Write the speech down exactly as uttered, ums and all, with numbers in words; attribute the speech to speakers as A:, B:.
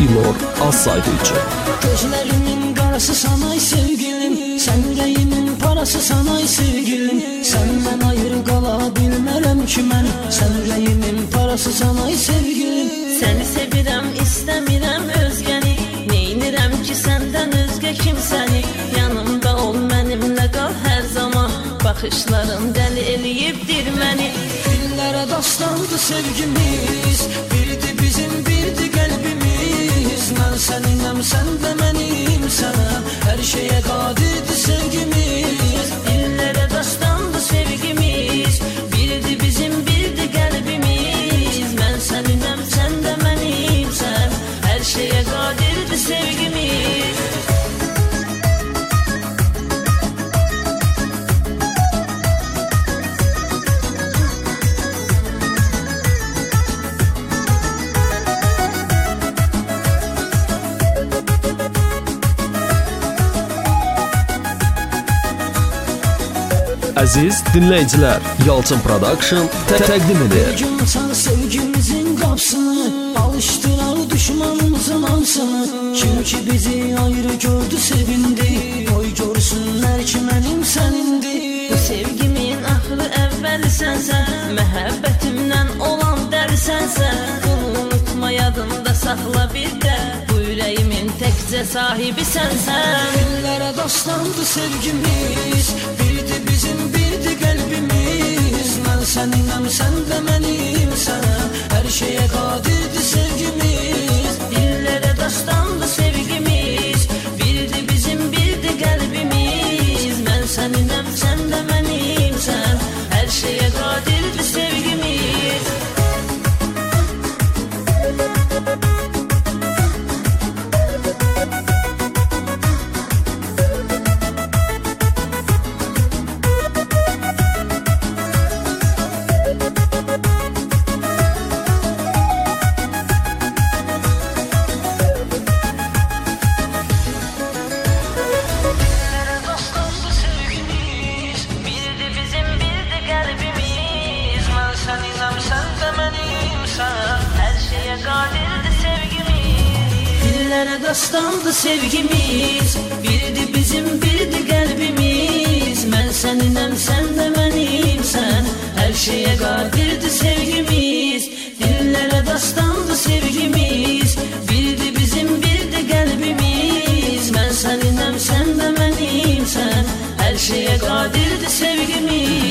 A: Bilor az saydı üçün.
B: Gözlerimin qarası sanay sevgilim, sən ürəyimin parası sanay sevgilim. Səndən ayrı qala bilmərəm ki mən, sən ürəyimin parası sanay sevgilim.
C: Səni sevirəm, istəmirəm özgəni, neynirəm ki səndən özgə kimsəni. Yanımda ol, mənimlə qal hər zaman, baxışların dəli eləyibdir məni.
B: Dillərə dastandı sevgimiz, birdi bizim, birdi qəlbimiz. Mən səninəm, sən də mənim sənə, hər şeyə qadirdir sevgimiz.
C: Dillərə dastandı sevgimiz, birdi bizim, birdi qəlbimiz. Mən səninəm, sən də mənim sən, hər şeyə qadirdir sevgimiz.
A: Əziz dinləyicilər, Yalçın Production təqdim edir.
B: Bir gün açar sevgimizin qapısını, alışdırar düşmanımızın ansını. Kim ki bizi ayrı gördü sevindi, qoy görsünlər ki mənim sənindi.
C: Bu sevgimin axırı əvvəli sənsən, məhəbbətimdən olan dəli sənsən. Bunu unutma, yadında saxla bir də, bu ürəyimin təkcə sahibi sənsən.
B: Dillərə dastandı sevgimiz, birdi bizim, birdi qəlbimiz. Mən səninəm, sən də mənim sənə, hər şeyə qadirdir sevgimiz.
C: Dillərə dastandı sevgimiz, birdi bizim, birdi qəlbimiz. Mən səninəm, sən də mənim sən, hər şeyə qadirdir sevgimiz. Dillərə dastandı sevgimiz, birdi bizim, birdi qəlbimiz. Mən səninəm, sən də mənimsən, hər şeyə qadirdir sevgimiz. Dillərə dastandı sevgimiz, birdi bizim, birdi qəlbimiz. Mən səninəm, sən də mənimsən, hər şeyə qadirdir sevgimiz.